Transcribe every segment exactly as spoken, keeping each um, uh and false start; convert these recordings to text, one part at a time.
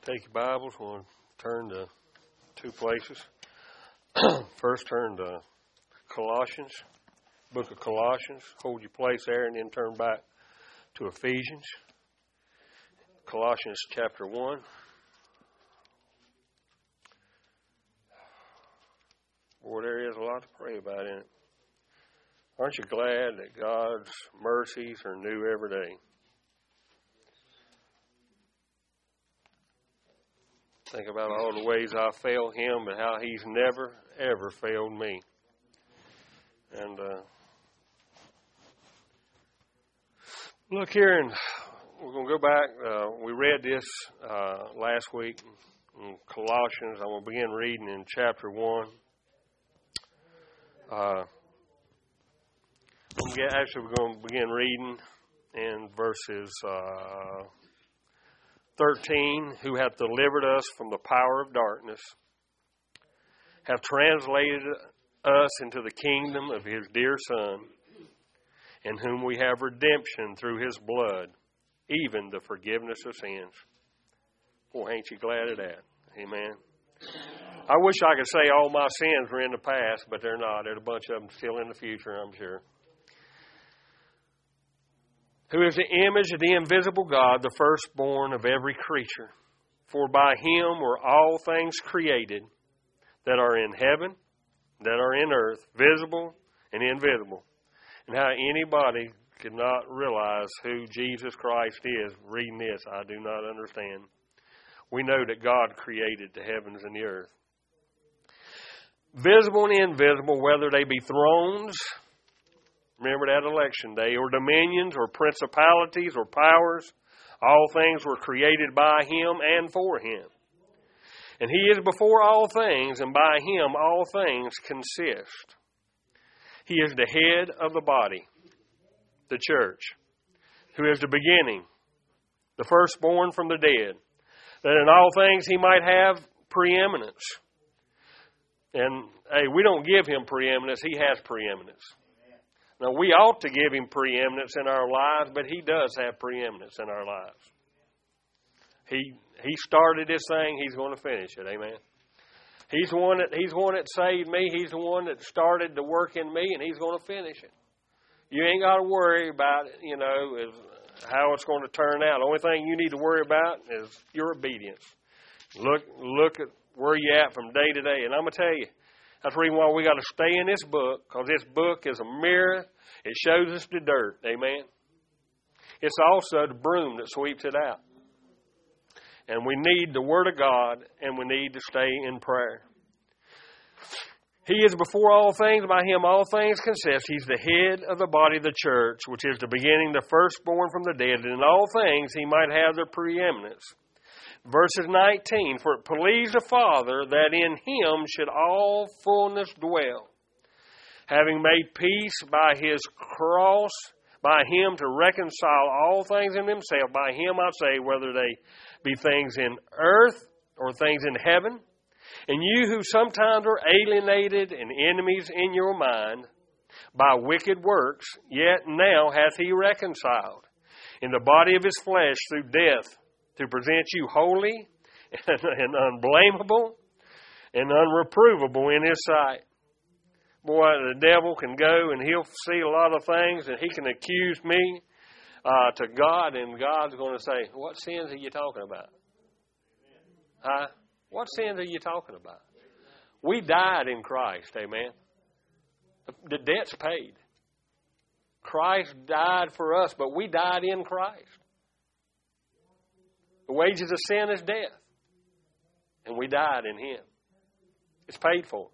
Take your Bibles. We'll turn to two places. First, turn to Colossians, book of Colossians. Hold your place there and then turn back to Ephesians. Colossians chapter one. Boy, there is a lot to pray about in it. Aren't you glad that God's mercies are new every day? Think about all the ways I failed Him, but how He's never, ever failed me. And uh, look here, and we're going to go back. Uh, we read this uh, last week in Colossians. I'm going to begin reading in chapter one. Uh, I'm get, actually, we're going to begin reading in verses Uh, thirteen, who hath delivered us from the power of darkness, have translated us into the kingdom of His dear Son, in whom we have redemption through His blood, even the forgiveness of sins. Boy, ain't you glad of that? Amen. I wish I could say all my sins were in the past, but they're not. There's a bunch of them still in the future, I'm sure. Who is the image of the invisible God, the firstborn of every creature. For by Him were all things created that are in heaven, that are in earth, visible and invisible. And how anybody could not realize who Jesus Christ is, reading this, I do not understand. We know that God created the heavens and the earth. Visible and invisible, whether they be thrones, remember that election day, or dominions, or principalities, or powers. All things were created by Him and for Him. And He is before all things, and by Him all things consist. He is the head of the body, the church, who is the beginning, the firstborn from the dead, that in all things He might have preeminence. And, hey, we don't give Him preeminence. He has preeminence. Now, we ought to give Him preeminence in our lives, but He does have preeminence in our lives. He He started this thing, He's going to finish it. Amen. He's the one that He's the one that saved me. He's the one that started the work in me, and He's going to finish it. You ain't got to worry about it, you know, is how it's going to turn out. The only thing you need to worry about is your obedience. Look, look at where you're at from day to day. And I'm going to tell you, that's the reason why we got to stay in this book, because this book is a mirror. It shows us the dirt. Amen. It's also the broom that sweeps it out. And we need the Word of God, and we need to stay in prayer. He is before all things. By Him all things consist. He's the head of the body of the church, which is the beginning, the firstborn from the dead. And in all things He might have the preeminence. Verses nineteen, for it pleased the Father that in Him should all fullness dwell, having made peace by His cross, by Him to reconcile all things in Himself. By Him, I say, whether they be things in earth or things in heaven. And you who sometimes are alienated and enemies in your mind by wicked works, yet now hath He reconciled in the body of His flesh through death, to present you holy and, and unblameable and unreprovable in His sight. Boy, the devil can go and he'll see a lot of things, and he can accuse me uh, to God, and God's going to say, what sins are you talking about? Huh? What sins are you talking about? We died in Christ, amen. The debt's paid. Christ died for us, but we died in Christ. The wages of sin is death. And we died in Him. It's paid for.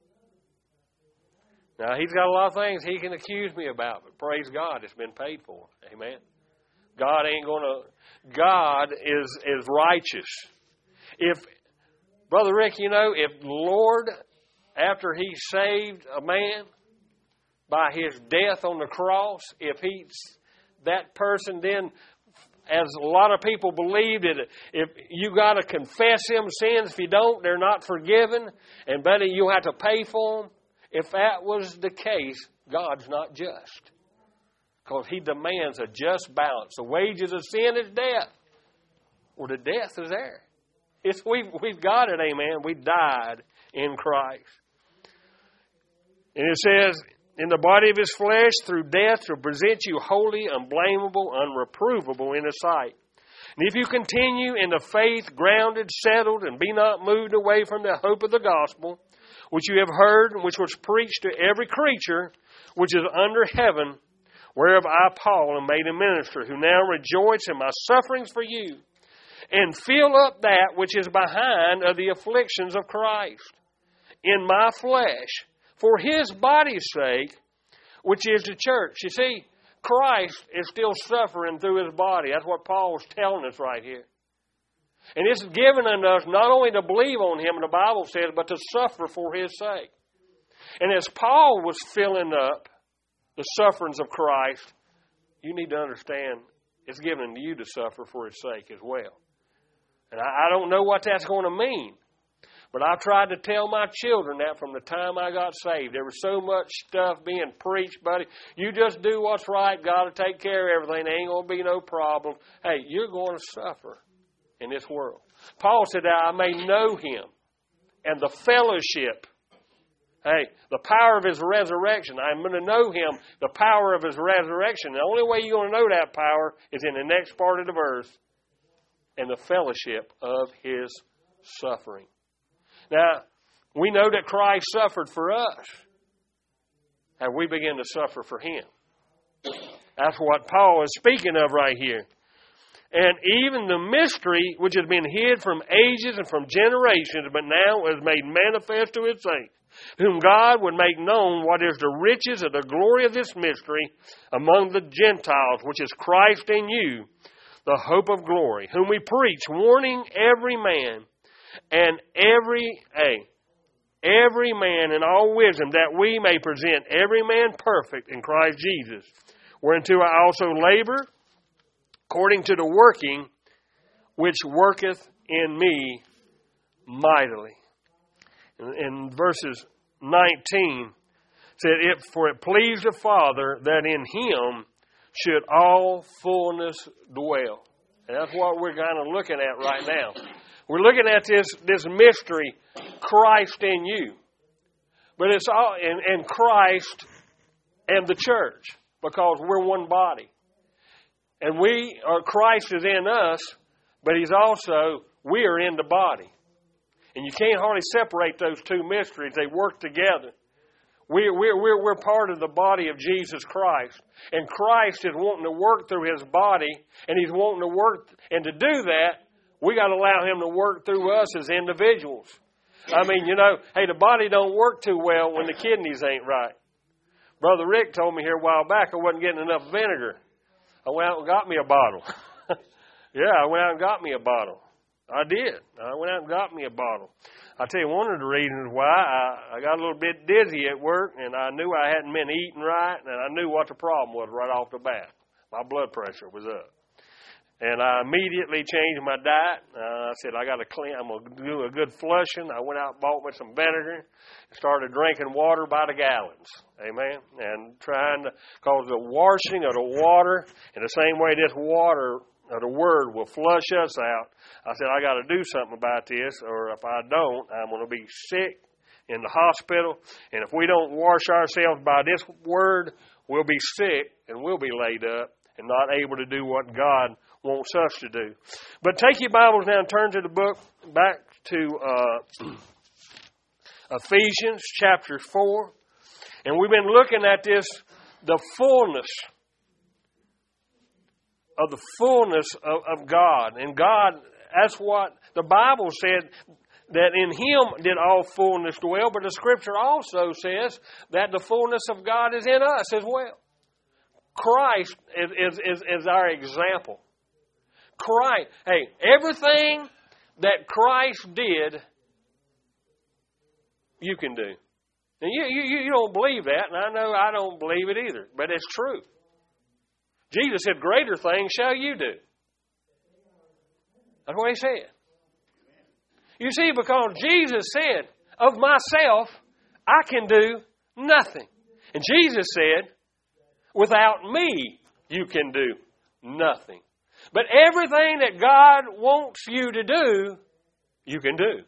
Now, He's got a lot of things He can accuse me about, but praise God, it's been paid for. Amen. God ain't going to... God is, is righteous. If, Brother Rick, you know, if the Lord, after He saved a man by His death on the cross, if He, that person then... As a lot of people believe that if you got to confess them sins, if you don't, they're not forgiven, and buddy, you have to pay for them. If that was the case, God's not just, because He demands a just balance. The wages of sin is death. Well, the death is there. It's, we've, we've got it, amen. We died in Christ. And it says, in the body of His flesh, through death, to present you holy, unblameable, unreprovable in His sight. And if you continue in the faith, grounded, settled, and be not moved away from the hope of the gospel, which you have heard, and which was preached to every creature which is under heaven, whereof I, Paul, am made a minister, who now rejoice in my sufferings for you, and fill up that which is behind of the afflictions of Christ, in my flesh, for His body's sake, which is the church. You see, Christ is still suffering through His body. That's what Paul's telling us right here. And it's given unto us not only to believe on Him, the Bible says, but to suffer for His sake. And as Paul was filling up the sufferings of Christ, you need to understand it's given to you to suffer for His sake as well. And I, I don't know what that's going to mean. But I've tried to tell my children that from the time I got saved. There was so much stuff being preached, buddy. You just do what's right. God will take care of everything. There ain't going to be no problem. Hey, you're going to suffer in this world. Paul said that I may know Him and the fellowship. Hey, the power of His resurrection. I'm going to know Him, the power of His resurrection. The only way you're going to know that power is in the next part of the verse, and the fellowship of His suffering. Now, we know that Christ suffered for us, and we begin to suffer for Him. That's what Paul is speaking of right here. And even the mystery which has been hid from ages and from generations, but now is made manifest to His saints, whom God would make known what is the riches of the glory of this mystery among the Gentiles, which is Christ in you, the hope of glory, whom we preach, warning every man and every, hey, every man in all wisdom, that we may present every man perfect in Christ Jesus, whereunto I also labor, according to the working which worketh in me mightily. In, in verses nineteen, said, "If for it pleased the Father that in Him should all fullness dwell." And that's what we're kind of looking at right now. We're looking at this, this mystery, Christ in you. But it's all in, in Christ and the church, because we're one body. And we are, Christ is in us, but He's also, we are in the body. And you can't hardly separate those two mysteries. They work together. We're, we're, we're, we're part of the body of Jesus Christ. And Christ is wanting to work through His body, and He's wanting to work, and to do that, we got to allow Him to work through us as individuals. I mean, you know, hey, the body don't work too well when the kidneys ain't right. Brother Rick told me here a while back I wasn't getting enough vinegar. I went out and got me a bottle. Yeah, I went out and got me a bottle. I did. I went out and got me a bottle. I'll tell you one of the reasons why. I, I got a little bit dizzy at work, and I knew I hadn't been eating right, and I knew what the problem was right off the bat. My blood pressure was up. And I immediately changed my diet. Uh, I said, I got to clean, I'm going to do a good flushing. I went out and bought me some vinegar and started drinking water by the gallons. Amen. And trying to, because the washing of the water, in the same way this water of the Word will flush us out, I said, I got to do something about this, or if I don't, I'm going to be sick in the hospital. And if we don't wash ourselves by this Word, we'll be sick and we'll be laid up and not able to do what God wants us to do. But take your Bibles now and turn to the book, back to uh, Ephesians chapter four. And we've been looking at this, the fullness of the fullness of, of God. And God, that's what the Bible said, that in Him did all fullness dwell. But the Scripture also says that the fullness of God is in us as well. Christ is, is, is, is our example. Christ, hey, everything that Christ did, you can do. And you, you, you don't believe that, and I know I don't believe it either, but it's true. Jesus said, greater things shall you do. That's what He said. You see, because Jesus said, of myself, I can do nothing. And Jesus said, without me, you can do nothing. But everything that God wants you to do, you can do.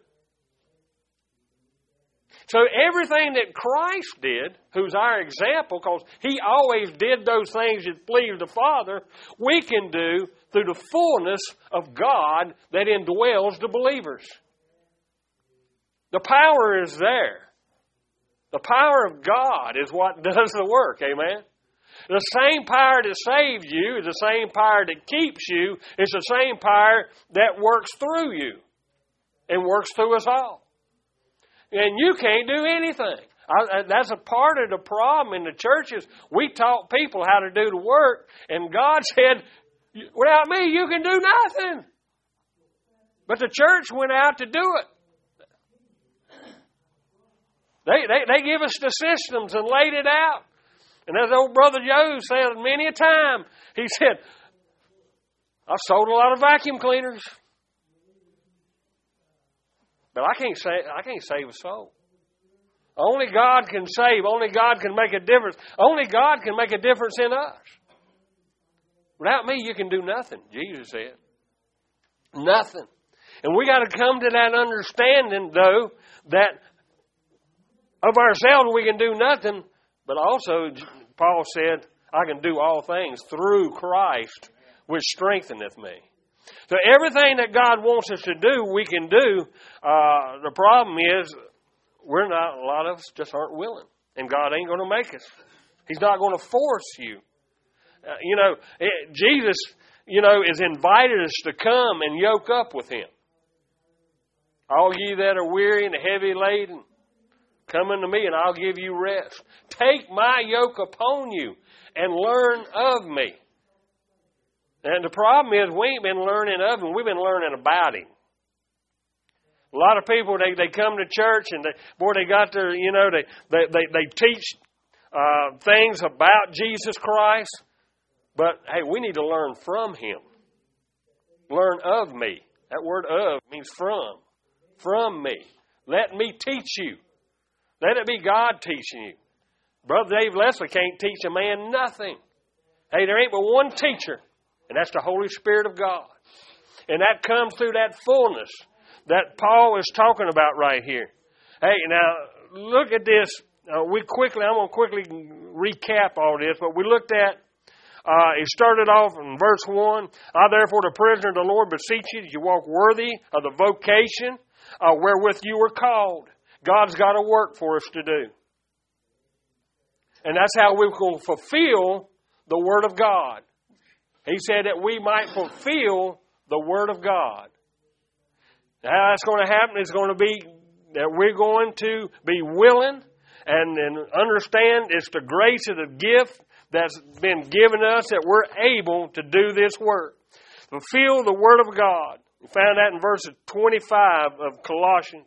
So everything that Christ did, who's our example, because He always did those things that pleased the Father, we can do through the fullness of God that indwells the believers. The power is there. The power of God is what does the work, amen? The same power that saves you is the same power that keeps you. It's the same power that works through you and works through us all. And you can't do anything. I, that's a part of the problem in the churches. We taught people how to do the work, and God said, without me, you can do nothing. But the church went out to do it. They, they, they give us the systems and laid it out. And as old Brother Joe said many a time, he said, I've sold a lot of vacuum cleaners. But I can't say I can't save a soul. Only God can save. Only God can make a difference. Only God can make a difference in us. Without me, you can do nothing, Jesus said. Nothing. And we got to come to that understanding, though, that of ourselves we can do nothing, but also, Paul said, I can do all things through Christ, which strengtheneth me. So everything that God wants us to do, we can do. Uh, the problem is, we're not, a lot of us just aren't willing. And God ain't going to make us. He's not going to force you. Uh, you know, it, Jesus, you know, has invited us to come and yoke up with Him. All ye that are weary and heavy laden, come unto me and I'll give you rest. Take my yoke upon you and learn of me. And the problem is we ain't been learning of Him. We've been learning about Him. A lot of people, they, they come to church and, they, boy, they got their, you know, they, they, they, they teach uh, things about Jesus Christ. But, hey, we need to learn from Him. Learn of me. That word of means from. From me. Let me teach you. Let it be God teaching you. Brother Dave Leslie can't teach a man nothing. Hey, there ain't but one teacher, and that's the Holy Spirit of God. And that comes through that fullness that Paul is talking about right here. Hey, now, look at this. Uh, we quickly, I'm going to quickly recap all this, but we looked at, uh, it started off in verse one. I, therefore, the prisoner of the Lord, beseech you that you walk worthy of the vocation uh, wherewith you were called. God's got a work for us to do. And that's how we will fulfill the Word of God. He said that we might fulfill the Word of God. Now, how that's going to happen is going to be that we're going to be willing and, and understand it's the grace of the gift that's been given us that we're able to do this work. Fulfill the Word of God. We found that in verse twenty-five of Colossians.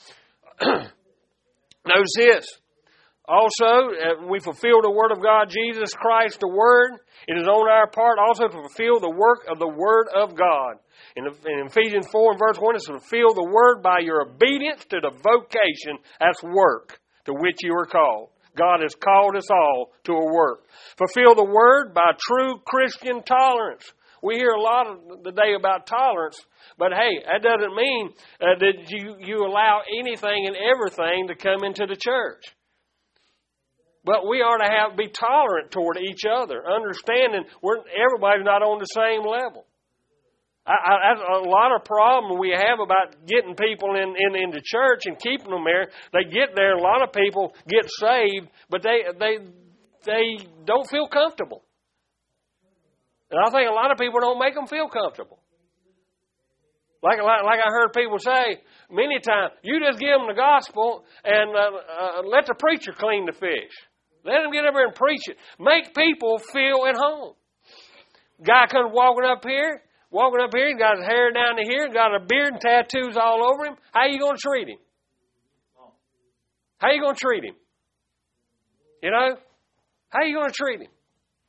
Notice this. Also, we fulfill the Word of God, Jesus Christ, the Word. It is on our part also to fulfill the work of the Word of God. In, in Ephesians four and verse one, it's to fulfill the Word by your obedience to the vocation, that's work, to which you are called. God has called us all to a work. Fulfill the Word by true Christian tolerance. We hear a lot of the day about tolerance, but hey, that doesn't mean uh, that you, you allow anything and everything to come into the church. But we are to have be tolerant toward each other, understanding we're everybody's not on the same level. I, I, that's a lot of problem we have about getting people in, in into church and keeping them there. They get there, a lot of people get saved, but they they they don't feel comfortable. And I think a lot of people don't make them feel comfortable. Like, like, like I heard people say many times, you just give them the gospel and uh, uh, let the preacher clean the fish. Let him get over and preach it. Make people feel at home. Guy comes walking up here, walking up here, he's got his hair down to here, got a beard and tattoos all over him. How are you going to treat him? How are you going to treat him? You know? How are you going to treat him?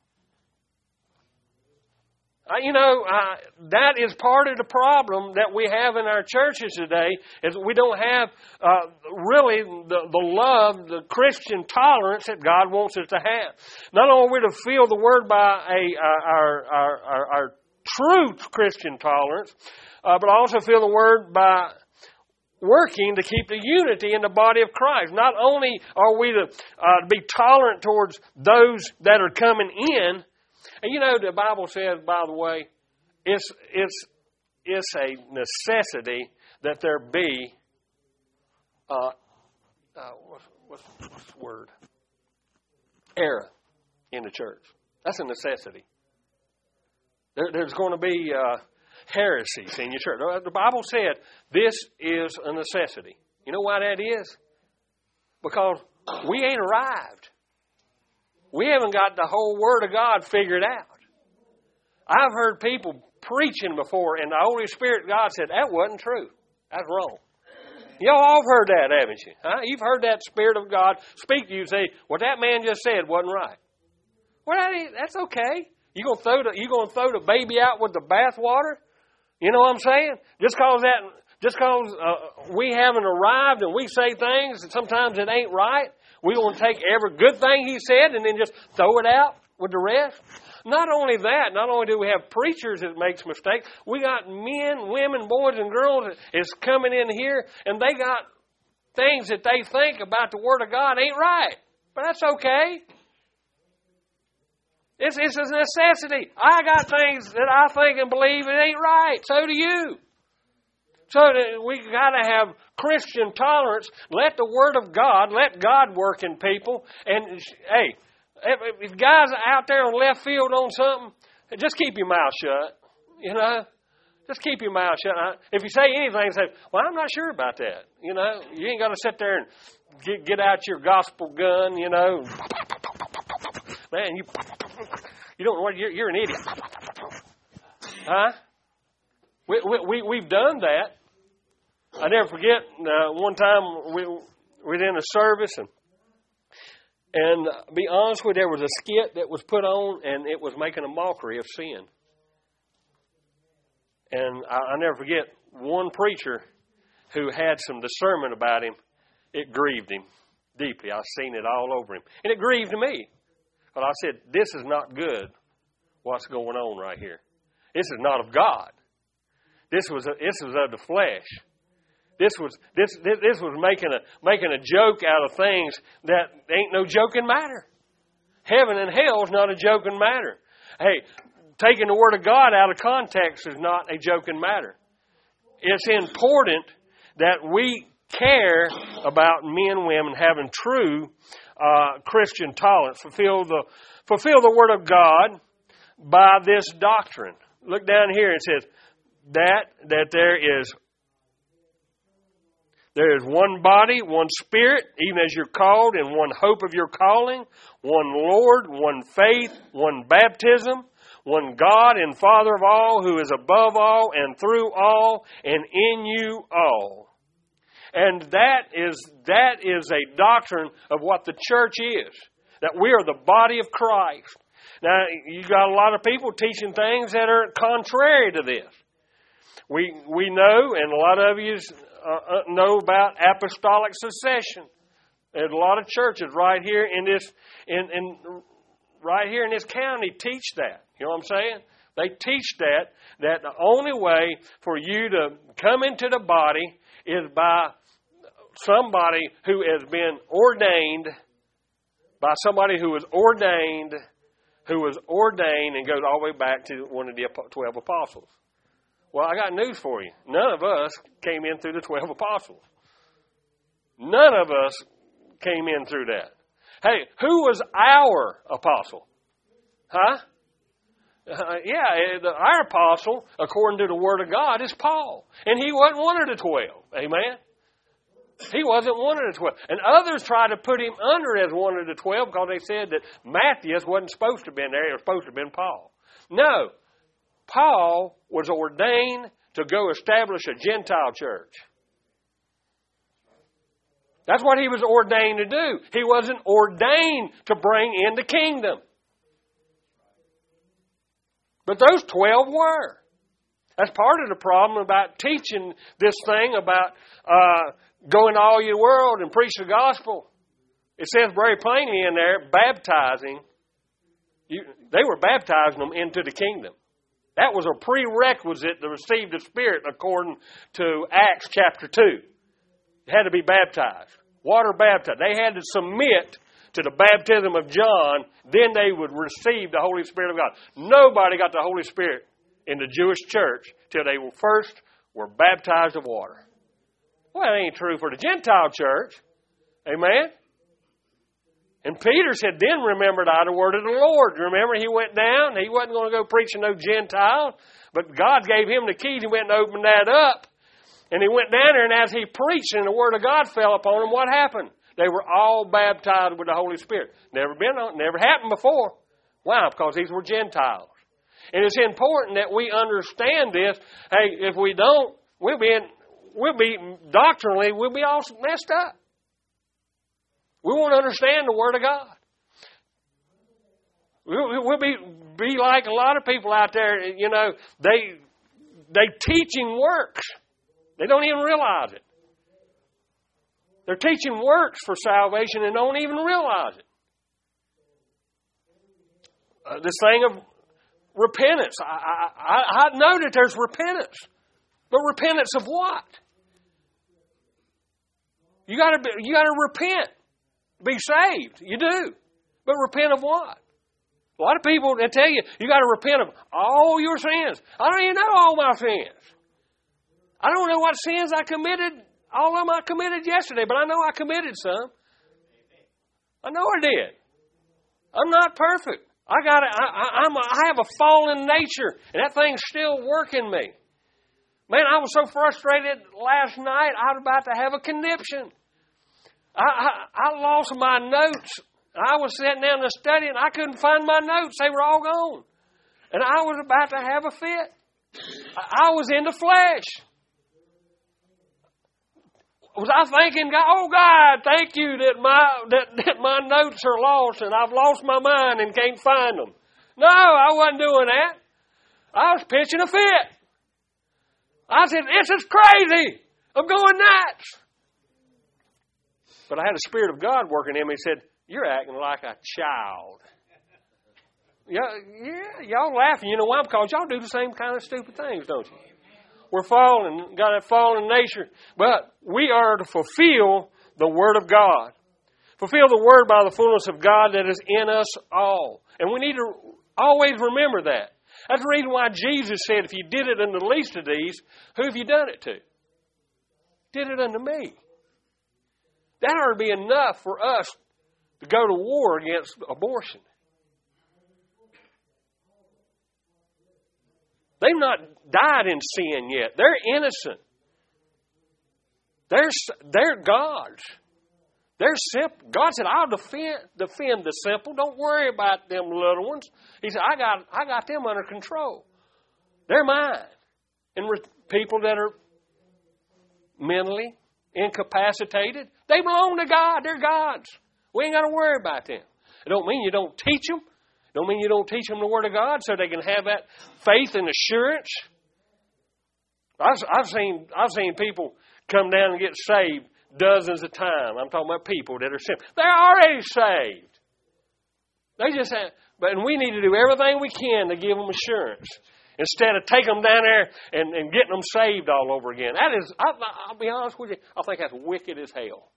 Uh, you know, uh, that is part of the problem that we have in our churches today, is we don't have uh, really the, the love, the Christian tolerance that God wants us to have. Not only are we to feel the Word by a, uh, our, our, our, our true Christian tolerance, uh, but also feel the Word by working to keep the unity in the body of Christ. Not only are we to uh, be tolerant towards those that are coming in, and you know the Bible says, by the way, it's it's it's a necessity that there be uh, uh, what's, what's, what's the word? Error in the church. That's a necessity. There, there's going to be uh, heresies in your church. The Bible said this is a necessity. You know why that is? Because we ain't arrived. We haven't got the whole Word of God figured out. I've heard people preaching before, and the Holy Spirit of God said, that wasn't true. That's wrong. Y'all all heard that, haven't you? Huh? You've heard that Spirit of God speak to you and say, what that man just said wasn't right. Well, that ain't, that's okay. You gonna throw the you gonna throw the baby out with the bathwater? You know what I'm saying? Just cause that, just cause uh, we haven't arrived and we say things and sometimes it ain't right, we gonna take every good thing he said and then just throw it out with the rest? Not only that, not only do we have preachers that makes mistakes, we got men, women, boys, and girls that is coming in here, and they got things that they think about the Word of God ain't right. But that's okay. It's, it's a necessity. I got things that I think and believe it ain't right. So do you. So we got to have Christian tolerance. Let the Word of God, let God work in people. And, hey, if guys are out there on left field on something, just keep your mouth shut. You know, just keep your mouth shut. If you say anything, say, well, I'm not sure about that. You know, you ain't got to sit there and get, get out your gospel gun, you know. Man, you you don't know what, you're, you're an idiot. Huh? We, we, we, we've done that. I never forget, uh, one time we, we were in a service, and And to be honest with you, there was a skit that was put on, and it was making a mockery of sin. And I, I never forget one preacher who had some discernment about him. It grieved him deeply. I've seen it all over him. And it grieved me. But I said, this is not good, what's going on right here. This is not of God. This was a, this was of the flesh. This was this this was making a making a joke out of things that ain't no joking matter. Heaven and hell is not a joking matter. Hey, taking the Word of God out of context is not a joking matter. It's important that we care about men and women having true uh, Christian tolerance. Fulfill the fulfill the Word of God by this doctrine. Look down here. It says that that there is. There is one body, one Spirit, even as you're called, and one hope of your calling, one Lord, one faith, one baptism, one God and Father of all, who is above all and through all and in you all. And that is that is a doctrine of what the church is, that we are the body of Christ. Now, you got a lot of people teaching things that are contrary to this. We we know, and a lot of you uh, know about apostolic succession. There's a lot of churches right here in this in, in right here in this county teach that. You know what I'm saying? They teach that that the only way for you to come into the body is by somebody who has been ordained, by somebody who was ordained, who was ordained, and goes all the way back to one of the twelve apostles. Well, I got news for you. None of us came in through the twelve apostles. None of us came in through that. Hey, who was our apostle? Huh? Uh, yeah, the, our apostle, according to the Word of God, is Paul. And he wasn't one of the twelve. Amen? He wasn't one of the twelve. And others tried to put him under as one of the twelve because they said that Matthias wasn't supposed to have been there. It was supposed to have been Paul. No. Paul was ordained to go establish a Gentile church. That's what he was ordained to do. He wasn't ordained to bring in the kingdom. But those twelve were. That's part of the problem about teaching this thing about uh, going to all your world and preach the gospel. It says very plainly in there, baptizing. You, they were baptizing them into the kingdom. That was a prerequisite to receive the Spirit according to Acts chapter two. had to be baptized. Water baptized. They had to submit to the baptism of John, then they would receive the Holy Spirit of God. Nobody got the Holy Spirit in the Jewish church till they were first were baptized of water. Well, that ain't true for the Gentile church. Amen? And Peter said, then remembered I the word of the Lord. Remember, he went down. He wasn't going to go preaching no Gentile. But God gave him the keys. He went and opened that up. And he went down there, and as he preached and the word of God fell upon him, what happened? They were all baptized with the Holy Spirit. Never been on, never happened before. Why? Because these were Gentiles. And it's important that we understand this. Hey, if we don't, we'll be in, we'll be doctrinally, we'll be all messed up. We won't understand the Word of God. We'll, we'll be be like a lot of people out there. You know, they they teaching works. They don't even realize it. They're teaching works for salvation and don't even realize it. Uh, this thing of repentance. I, I, I know that there's repentance. But repentance of what? You gotta be, you gotta repent. Be saved. You do. But repent of what? A lot of people, they tell you, you got to repent of all your sins. I don't even know all my sins. I don't know what sins I committed. All of them I committed yesterday, but I know I committed some. I know I did. I'm not perfect. I got. I, I, I'm. A, I have a fallen nature, and that thing's still working me. Man, I was so frustrated last night. I was about to have a conniption. I, I, I lost my notes. I was sitting down and studying. I couldn't find my notes. They were all gone. And I was about to have a fit. I, I was in the flesh. Was I thinking, oh God, thank you that my that, that my notes are lost and I've lost my mind and can't find them. No, I wasn't doing that. I was pitching a fit. I said, this is crazy. I'm going nuts. But I had the Spirit of God working in me. He said, you're acting like a child. Yeah, yeah, y'all laughing. You know why? Because y'all do the same kind of stupid things, don't you? We're fallen, got a fallen nature. But we are to fulfill the Word of God. Fulfill the Word by the fullness of God that is in us all. And we need to always remember that. That's the reason why Jesus said, if you did it unto the least of these, who have you done it to? Did it unto me. That ought to be enough for us to go to war against abortion. They've not died in sin yet. They're innocent. They're, they're God's. They're simple. God said, I'll defend, defend the simple. Don't worry about them little ones. He said, I got, I got them under control. They're mine. And people that are mentally incapacitated, they belong to God. They're God's. We ain't got to worry about them. It don't mean you don't teach them. It don't mean you don't teach them the Word of God so they can have that faith and assurance. I've, I've seen I've seen people come down and get saved dozens of times. I'm talking about people that are saved. They're already saved. They just have, but and we need to do everything we can to give them assurance instead of taking them down there and, and getting them saved all over again. That is, I, I'll be honest with you, I think that's wicked as hell.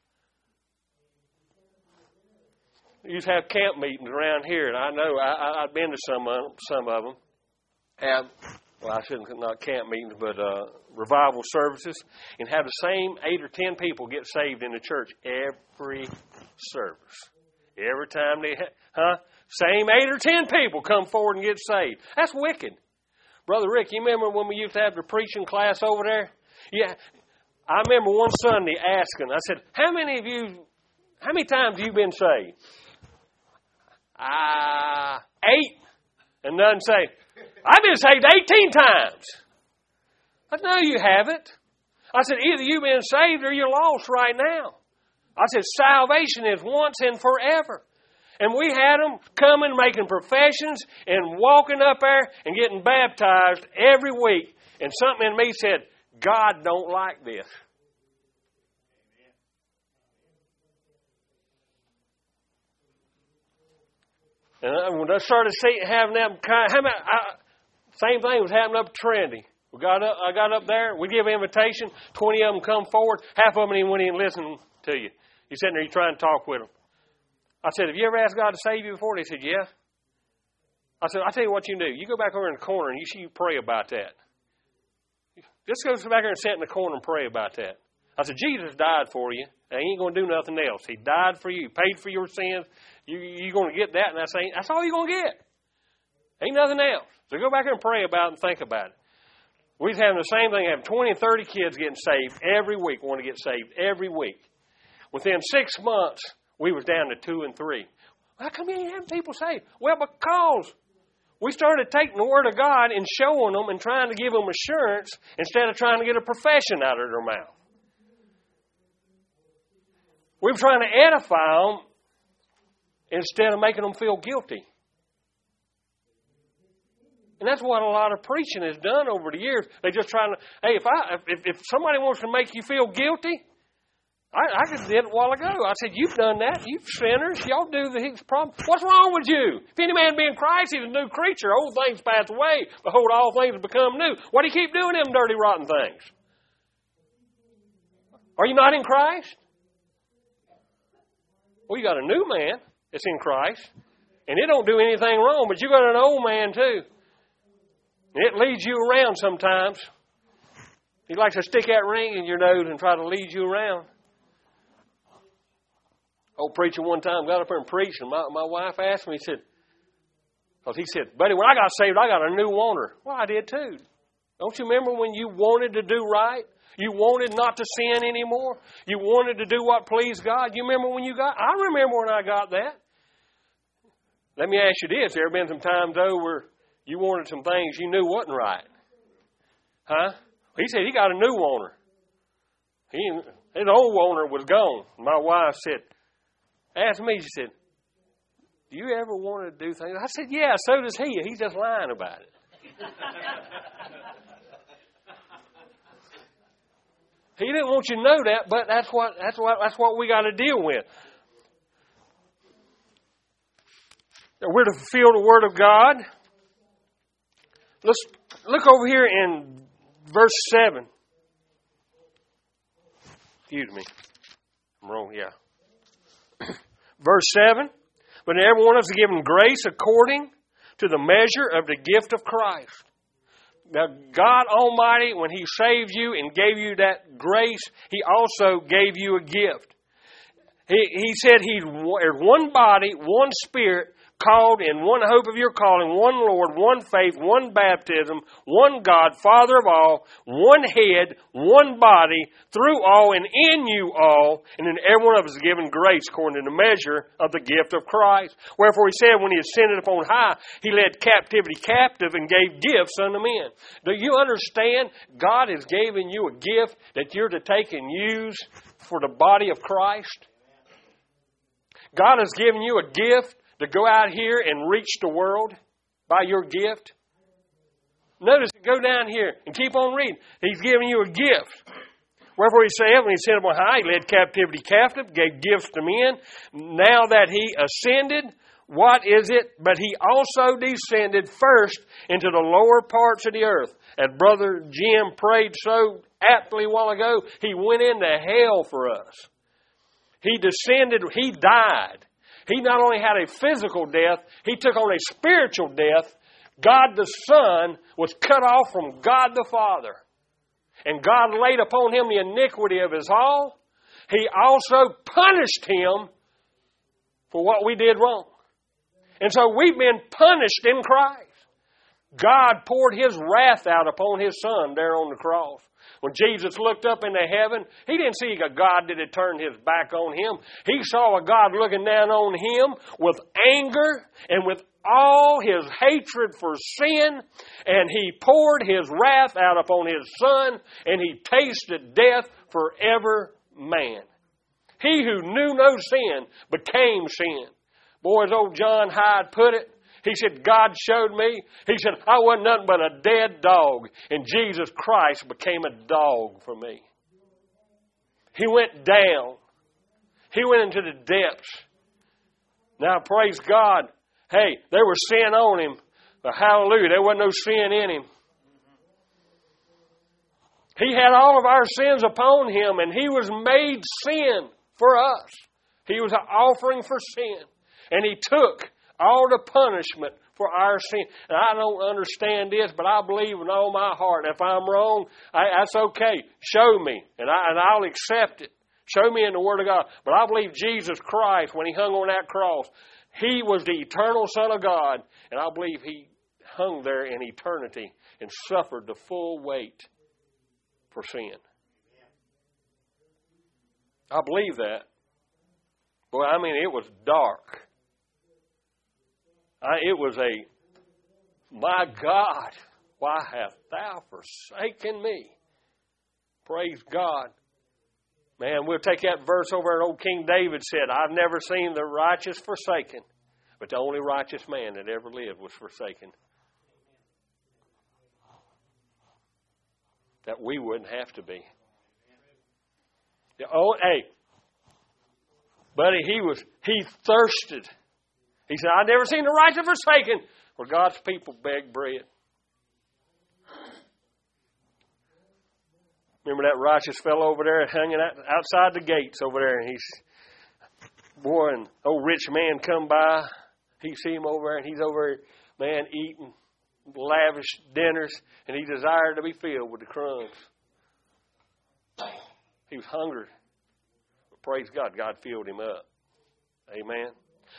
We used to have camp meetings around here, and I know I, I, I've been to some of them, some of them. Have, well, I shouldn't, not camp meetings, but uh, revival services, and have the same eight or ten people get saved in the church every service. Every time they, huh? Same eight or ten people come forward and get saved. That's wicked. Brother Rick, you remember when we used to have the preaching class over there? Yeah, I remember one Sunday asking, I said, how many of you, how many times have you been saved? Ah, uh, eight. And none say, I've been saved eighteen times. I said, no, you haven't. I said, either you've been saved or you're lost right now. I said, salvation is once and forever. And we had them coming, making professions, and walking up there and getting baptized every week. And something in me said, God don't like this. And when I started seeing, having them kind, how many, I, same thing was happening up at Trinity. We got up, I got up there. We give an invitation. Twenty of them come forward. Half of them didn't even listen to you. You're sitting there, you're trying to talk with them. I said, have you ever asked God to save you before? They said, yeah. I said, I'll tell you what you can do. You go back over in the corner and you should pray about that. Just go back there and sit in the corner and pray about that. I said, Jesus died for you. He ain't going to do nothing else. He died for you. He paid for your sins. You, you're going to get that. And I say, that's all you're going to get. Ain't nothing else. So go back there and pray about it and think about it. We're having the same thing, having twenty and thirty kids getting saved every week, want to get saved every week. Within six months, we was down to two and three. How come you ain't having people saved? Well, because we started taking the Word of God and showing them and trying to give them assurance instead of trying to get a profession out of their mouth. We were trying to edify them instead of making them feel guilty. And that's what a lot of preaching has done over the years. They just trying to, hey, if I if, if somebody wants to make you feel guilty, I, I just did it a while ago. I said, you've done that. You sinners. Y'all do the problem. What's wrong with you? If any man be in Christ, he's a new creature. Old things pass away. Behold, all things have become new. Why do you keep doing them dirty, rotten things? Are you not in Christ? Well, you got a new man that's in Christ. And it don't do anything wrong, but you got an old man too. And it leads you around sometimes. He likes to stick that ring in your nose and try to lead you around. Old preacher one time got up there and preached, and my, my wife asked me, he said, because he said, buddy, when I got saved, I got a new wanter. Well, I did too. Don't you remember when you wanted to do right? You wanted not to sin anymore? You wanted to do what pleased God? You remember when you got? I remember when I got that. Let me ask you this. There have been some times, though, where you wanted some things you knew wasn't right. Huh? He said he got a new wanter. He, his old wanter was gone. My wife said, asked me, she said, do you ever want to do things? I said, yeah, so does he. He's just lying about it. He didn't want you to know that, but that's what that's what that's what we got to deal with. We're to fulfill the Word of God. Let's look over here in verse seven. Excuse me. I'm wrong, yeah. Verse seven. But every one of us is given grace according to the measure of the gift of Christ. Now, God Almighty, when He saved you and gave you that grace, He also gave you a gift. He, he said He's one body, one Spirit, called in one hope of your calling, one Lord, one faith, one baptism, one God, Father of all, one head, one body, through all and in you all, and in every one of us is given grace according to the measure of the gift of Christ. Wherefore He said, when He ascended upon high, He led captivity captive and gave gifts unto men. Do you understand? God has given you a gift that you're to take and use for the body of Christ. God has given you a gift to go out here and reach the world by your gift. Notice, go down here and keep on reading. He's giving you a gift. Wherefore He said, when He ascended on high, He led captivity captive, gave gifts to men. Now that He ascended, what is it? But He also descended first into the lower parts of the earth. As Brother Jim prayed so aptly a while ago, He went into hell for us. He descended, He died. He not only had a physical death, He took on a spiritual death. God the Son was cut off from God the Father. And God laid upon Him the iniquity of us all. He also punished Him for what we did wrong. And so we've been punished in Christ. God poured His wrath out upon His Son there on the cross. When Jesus looked up into heaven, He didn't see a God that had turned His back on Him. He saw a God looking down on Him with anger and with all His hatred for sin. And He poured His wrath out upon His Son, and He tasted death for every man. He who knew no sin became sin. Boy, as old John Hyde put it, he said, God showed me. He said, I wasn't nothing but a dead dog. And Jesus Christ became a dog for me. He went down. He went into the depths. Now, praise God. Hey, there was sin on Him. But hallelujah, there wasn't no sin in Him. He had all of our sins upon Him, and He was made sin for us. He was an offering for sin. And He took all the punishment for our sin. And I don't understand this, but I believe with all my heart. If I'm wrong, I, that's okay. Show me, and, I, and I'll accept it. Show me in the Word of God. But I believe Jesus Christ, when He hung on that cross, He was the eternal Son of God. And I believe He hung there in eternity and suffered the full weight for sin. I believe that. Boy, I mean, it was dark. I, it was a, my God, why hast thou forsaken me? Praise God. Man, we'll take that verse over and old King David said, I've never seen the righteous forsaken, but the only righteous man that ever lived was forsaken. That we wouldn't have to be. Oh, hey, buddy, he was, he thirsted. He said, I've never seen the righteous forsaken, where God's people beg bread. Remember that righteous fellow over there hanging out, outside the gates over there, and he's, boy, and old rich man come by. He see him over there, and he's over there, man, eating lavish dinners, and he desired to be filled with the crumbs. He was hungry. But praise God, God filled him up. Amen.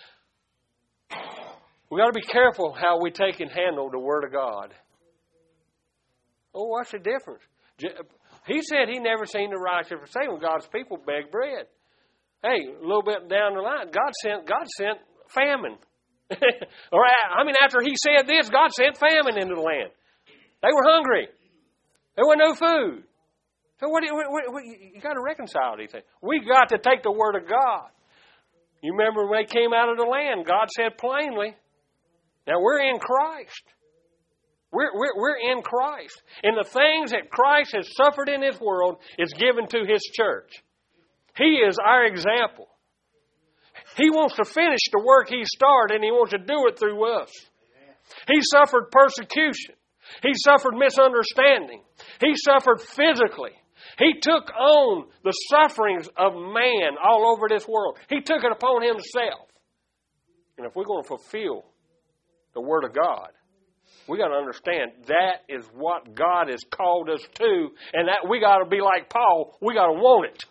We got to be careful how we take and handle the Word of God. Oh, what's the difference? He said he never seen the righteous forsaken when God's people beg bread. Hey, a little bit down the line, God sent God sent famine. Or I mean, after He said this, God sent famine into the land. They were hungry. There was no food. So what? what, what, what you got to reconcile these things. We got to take the Word of God. You remember when they came out of the land, God said plainly, now we're in Christ. We're, we're, we're in Christ. And the things that Christ has suffered in this world is given to His church. He is our example. He wants to finish the work He started, and He wants to do it through us. He suffered persecution. He suffered misunderstanding. He suffered physically. He took on the sufferings of man all over this world. He took it upon Himself. And if we're going to fulfill the Word of God, we got to understand that is what God has called us to, and that we got to be like Paul. We got to want it.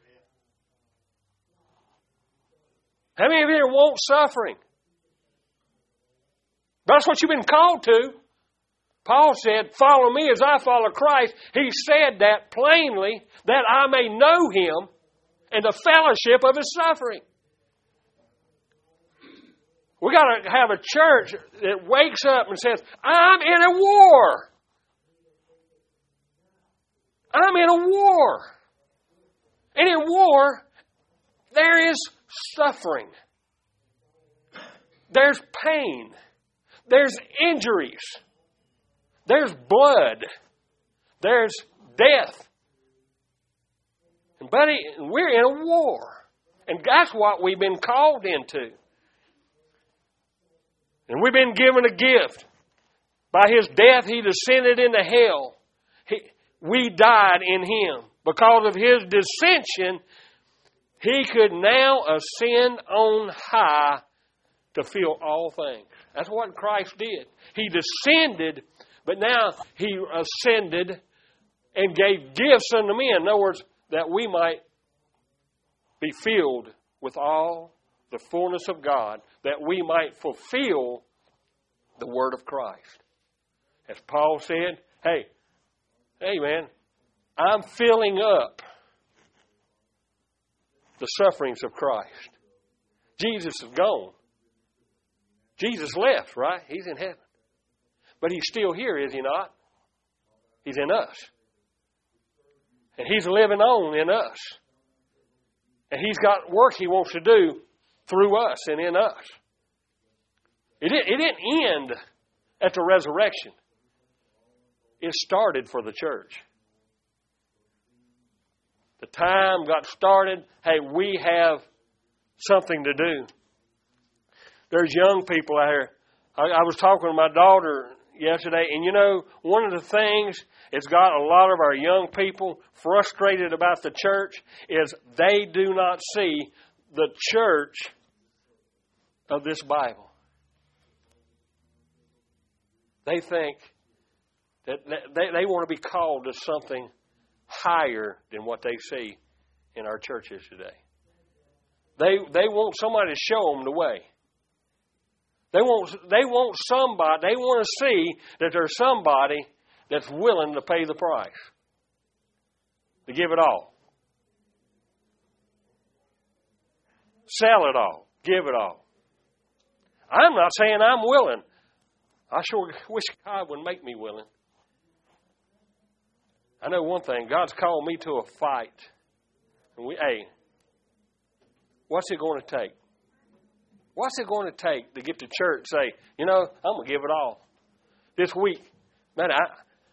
How many of you want suffering? That's what you've been called to. Paul said, follow me as I follow Christ. He said that plainly, that I may know Him and the fellowship of His suffering. We got to have a church that wakes up and says, I'm in a war. I'm in a war. And in war, there is suffering. There's pain. There's injuries. There's blood. There's death. And buddy, we're in a war. And that's what we've been called into. And we've been given a gift. By His death, He descended into hell. He, we died in Him. Because of His dissension, He could now ascend on high to fill all things. That's what Christ did. He descended, but now He ascended and gave gifts unto men. In other words, that we might be filled with all the fullness of God, that we might fulfill the Word of Christ. As Paul said, hey, hey man, I'm filling up the sufferings of Christ. Jesus is gone. Jesus left, right? He's in heaven. But He's still here, is He not? He's in us. And He's living on in us. And He's got work He wants to do through us and in us. It, it didn't end at the resurrection. It started for the church. The time got started. Hey, we have something to do. There's young people out here. I, I was talking to my daughter yesterday. And you know, one of the things that's got a lot of our young people frustrated about the church is they do not see the church of this Bible. They think that they, they want to be called to something higher than what they see in our churches today. They they want somebody to show them the way. They want they want somebody. They want to see that there's somebody that's willing to pay the price, to give it all, sell it all, give it all. I'm not saying I'm willing. I sure wish God would make me willing. I know one thing. God's called me to a fight. And we, hey, what's it going to take? What's it going to take to get the church say, you know, I'm going to give it all. This week, man, I,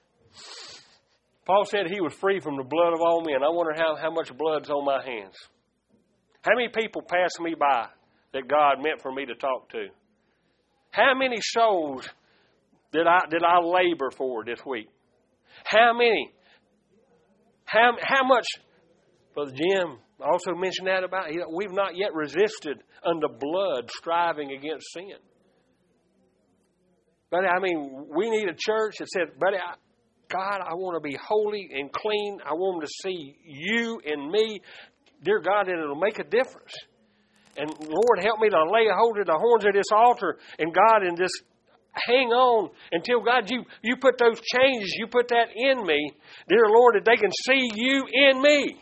Paul said he was free from the blood of all men. I wonder how, how much blood's on my hands. How many people pass me by that God meant for me to talk to? How many souls did I did I labor for this week? How many? How how much? Brother Jim also mentioned that about we've not yet resisted unto blood, striving against sin. But I mean, we need a church that says, "Buddy, I, God, I want to be holy and clean. I want them to see you and me, dear God, and it'll make a difference." And Lord, help me to lay hold of the horns of this altar, and God, and just hang on until, God, you, you put those changes, you put that in me, dear Lord, that they can see you in me.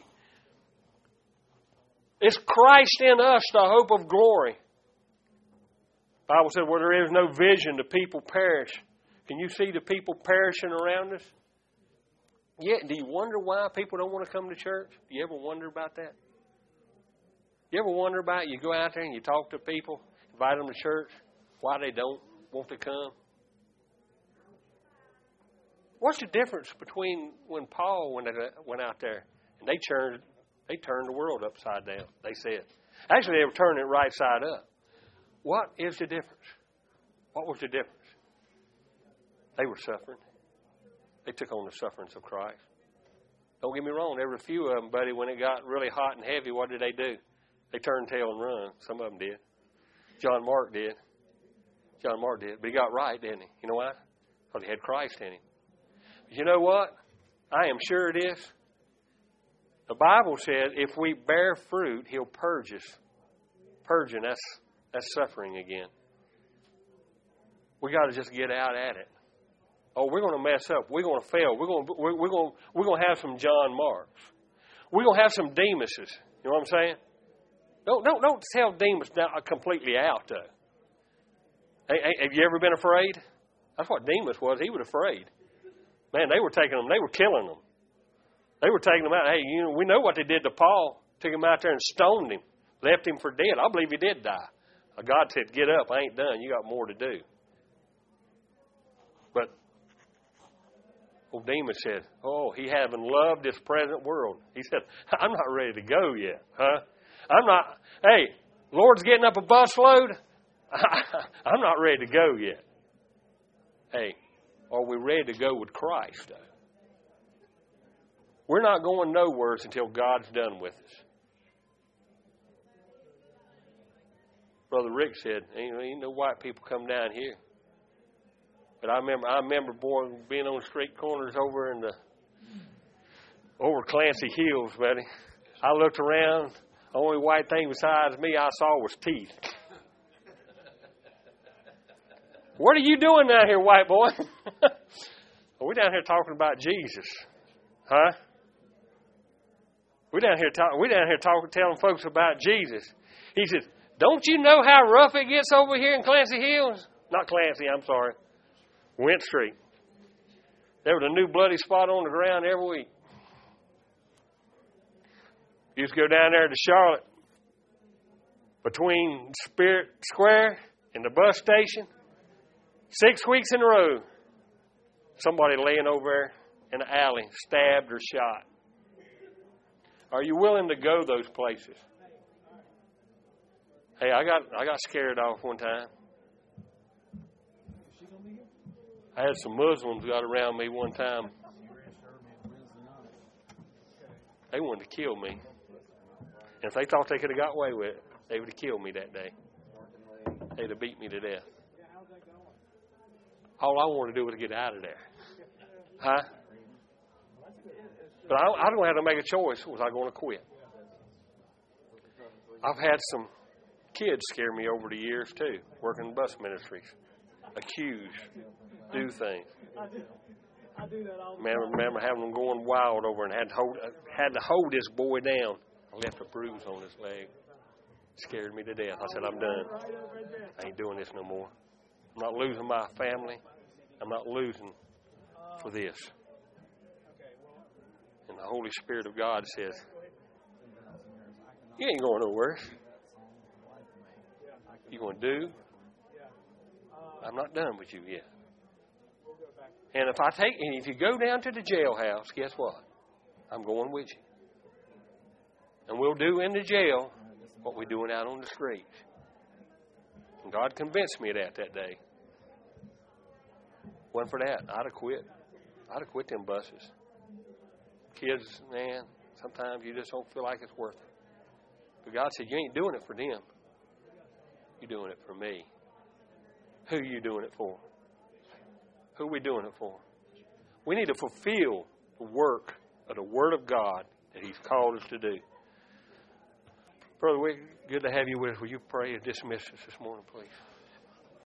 It's Christ in us, the hope of glory. The Bible said, where there is no vision, the people perish. Can you see the people perishing around us? Yeah, do you wonder why people don't want to come to church? Do you ever wonder about that? You ever wonder about it? You go out there and you talk to people, invite them to church, why they don't want to come? What's the difference between when Paul went went out there and they turned they turned the world upside down? They said, actually they were turning it right side up. What is the difference? What was the difference? They were suffering. They took on the sufferings of Christ. Don't get me wrong. There were a few of them, buddy. When it got really hot and heavy, what did they do? They turned tail and run. Some of them did. John Mark did. John Mark did. But he got right, didn't he? You know why? Because he had Christ in him. But you know what? I am sure it is. The Bible said if we bear fruit, He'll purge us. Purging, that's, that's suffering again. We got to just get out at it. Oh, we're going to mess up. We're going to fail. We're going to, we're, we're going to, we're going to have some John Marks. We're going to have some Demuses. You know what I'm saying? Don't, don't, don't tell Demas now completely out, though. Hey, hey, have you ever been afraid? That's what Demas was. He was afraid. Man, they were taking them. They were killing them. They were taking them out. Hey, you know, we know what they did to Paul. Took him out there and stoned him. Left him for dead. I believe he did die. God said, get up. I ain't done. You got more to do. But old Demas said, oh, he having loved this present world. He said, I'm not ready to go yet. Huh? I'm not. Hey, Lord's getting up a busload. I'm not ready to go yet. Hey, are we ready to go with Christ, though? We're not going nowhere until God's done with us. Brother Rick said, ain't, ain't no white people come down here. But I remember, I remember, boy, being on the street corners over in the, over Clancy Hills, buddy. I looked around. The only white thing besides me I saw was teeth. What are you doing down here, white boy? We're down here talking about Jesus. Huh? We're down here talking, we're down here talking, telling folks about Jesus. He says, don't you know how rough it gets over here in Clancy Hills? Not Clancy, I'm sorry. Went Street. There was a new bloody spot on the ground every week. You used to go down there to Charlotte, between Spirit Square and the bus station, six weeks in a row, somebody laying over there in the alley, stabbed or shot. Are you willing to go those places? Hey, I got I got scared off one time. I had some Muslims got around me one time. They wanted to kill me. And if they thought they could have got away with it, they would have killed me that day. They'd have beat me to death. All I wanted to do was get out of there. Huh? But I, I don't have to make a choice. Was I going to quit? I've had some kids scare me over the years, too, working in bus ministries. Accuse, do things. I do that all the time. I remember having them going wild over and had to hold, had to hold this boy down. I left a bruise on his leg. Scared me to death. I said, I'm done. I ain't doing this no more. I'm not losing my family. I'm not losing for this. And the Holy Spirit of God says, you ain't going nowhere. You going to do? I'm not done with you yet. And if I take, and if you go down to the jailhouse, guess what? I'm going with you. And we'll do in the jail what we're doing out on the streets. And God convinced me of that that day. Wasn't for that, I'd have quit. I'd have quit them buses. Kids, man, sometimes you just don't feel like it's worth it. But God said, you ain't doing it for them. You're doing it for me. Who are you doing it for? Who are we doing it for? We need to fulfill the work of the Word of God that He's called us to do. Brother, we're good to have you with us. Will you pray and dismiss us this morning, please?